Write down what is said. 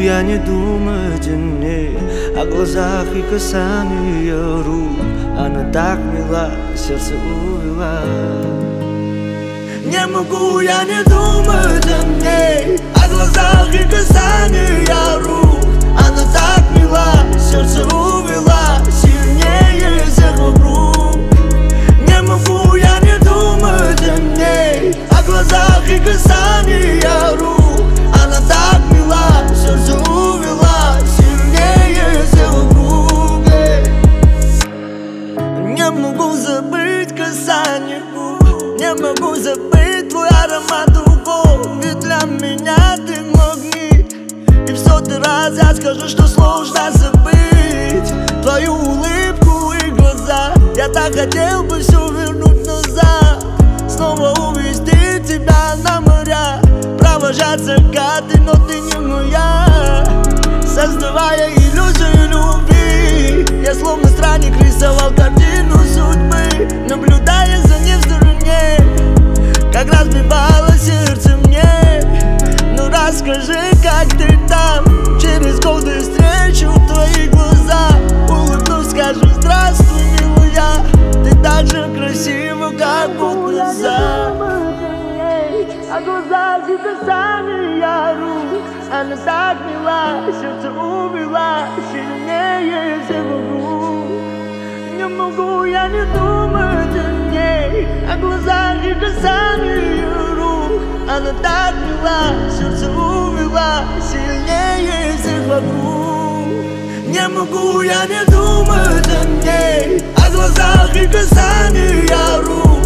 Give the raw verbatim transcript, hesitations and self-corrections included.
я не думать о ней, о глазах и касании ее рук. Она так мила, сердце увела. Не могу я не думать о ней, о глазах и касании ее рук. Она так мила, сердце увела, сильнее всех вокруг. Не могу я не думать о ней, о глазах и касании ее рук. Она так мила, сердце увела, сильнее всех вокруг. Не могу забыть касание губ, не могу забыть твой аромат духов. Ведь для меня ты магнит, и в сотый раз я скажу, что сложно забыть твою улыбку и глаза. Я так хотел бы все вернуть назад, снова увезти тебя на моря, провожать закаты, но ты не моя. Создавая иллюзию любви, я словно странник рисовал картину судьбы, наблюдая за ней в стороне, как разбивало сердце мне. Ну расскажи, как ты там, через годы встречу твои глаза, улыбнусь, скажу здравствуй, милая, ты так же красива, как год назад. А глаза и касания рук, она так мила, сердце увела, сильнее всех вокруг. Не могу я не думать о ней, о глазах и касании рук. Она так мила, сердце увела, сильнее всех вокруг. Не могу я не думать о ней, о глазах и касании рук.